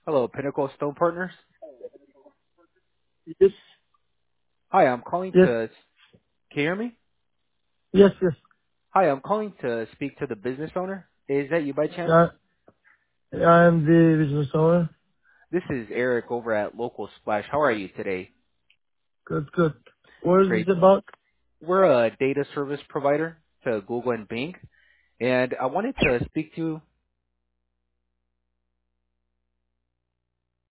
Hello, Pinnacle Stone Partners. Yes, Hi, I'm calling yes, to. Can you hear me? yes. Hi, I'm calling to speak to the business owner. Is that you by chance? Yeah, I am the business owner. This is Eric over at Local Splash. How are you today? Good, good. What is Great. it about? We're a data service provider to Google and Bing, and I wanted to speak to you